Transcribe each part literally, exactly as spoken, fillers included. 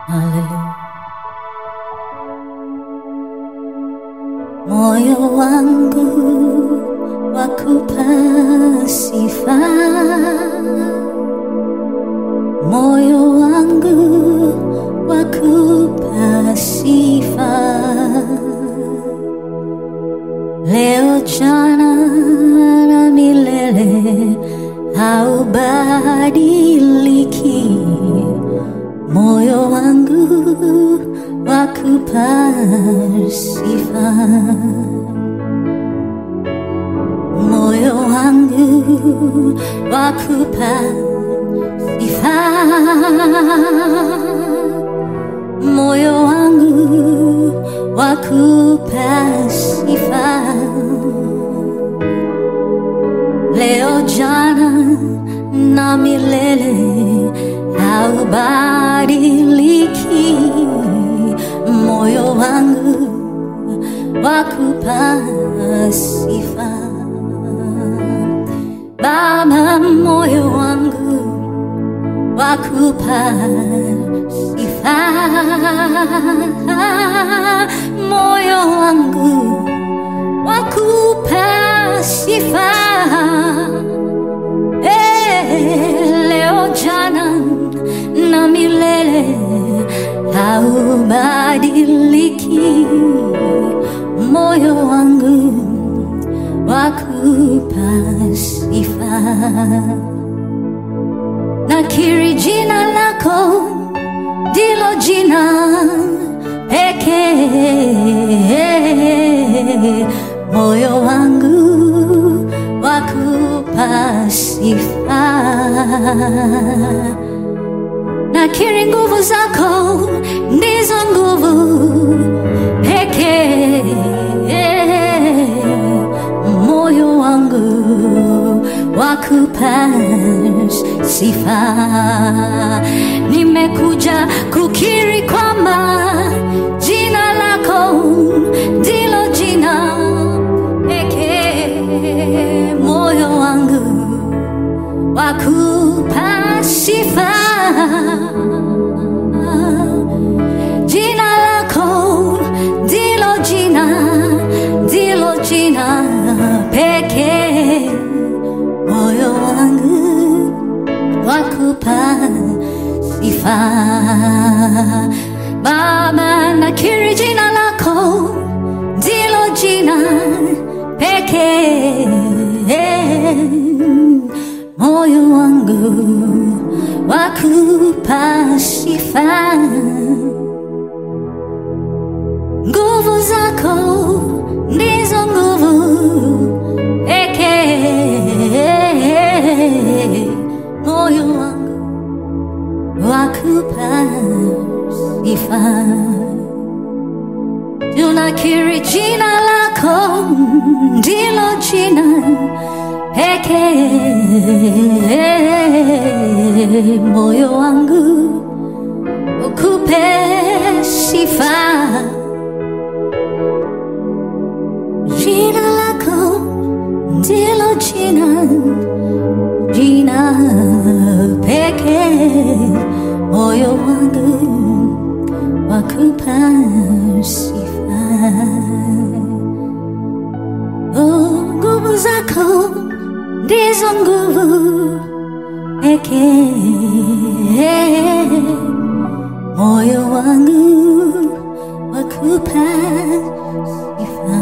Haleluya. Moyo wangu wakupa sifa, moyo wangu wakupa sifa, leo jana na milele haubadiliki. Moyo wangu wakupa sifa, moyo wangu wakupa sifa, moyo wangu wakupa sifa, leo jana na milele haubadiliki. Moyo wangu wakupa sifa, Baba, moyo wangu wakupa sifa, moyo wangu wakupa sifa, hey, leo jana na milele haubadiliki. Moyo wangu wakupa sifa, nakiri jina lako ndilo jina pekee. Moyo wangu wakupa sifa, nakiri nguvu zako ndizo nguvu pekee. Moyo wangu wakupa sifa, nimekuja kukiri kwamba jina lako ndilo jina pekee. Moyo wangu wakupa sifa, jina lako ndilo jina, ndilo jina pekee. Moyo wangu wakupa sifa, Baba, nakiri jina lako ndilo jina pekee. Moyo wangu wakupa sifa, nguvu zako ndizo nguvu pekee. Moyo wangu wakupa sifa, tunakiri jina lako ndilo jina pekee. Moyo wangu ukupe sifa, jina lako ndilo jina, jina pekee. Moyo wangu wakupa sifa, oh, nguvu zako ndizo nguvu pekee. Moyo wangu wakupa sifa,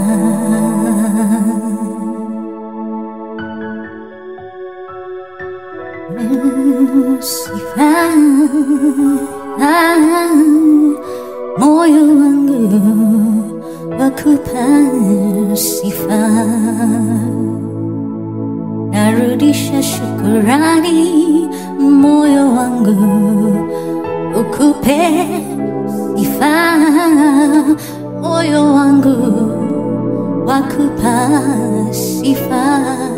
sifa, moyo wangu wakupa sifa, narudisha shukurani. Moyo wangu ukupe sifa, moyo wangu wakupa sifa,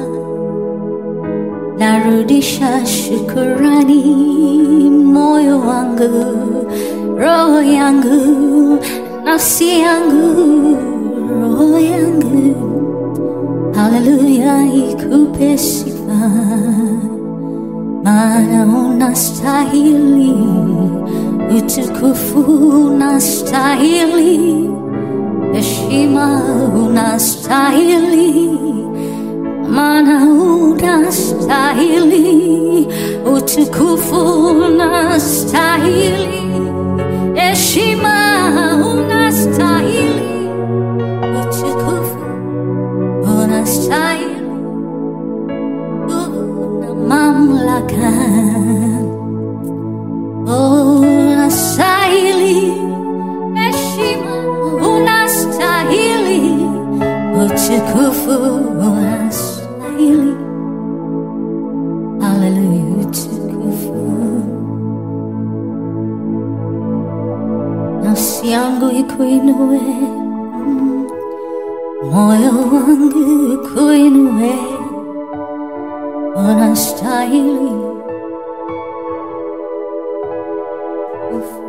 narudisha shukurani. Moyo wangu, roho yangu, nafsi yangu, roho yangu, haleluya, ikupe sifa, maana unastahili utukufu unastahili, heshima unastahili, maana unastahili, utukufu unastahili, heshima unastahili, utukufu unastahili, una mamlaka, unastahili, heshima unastahili, utukufu unastahili. Hallelujah, utukufu. Nafsi yangu ikuinue, moyo wangu ikuinue, unastahili.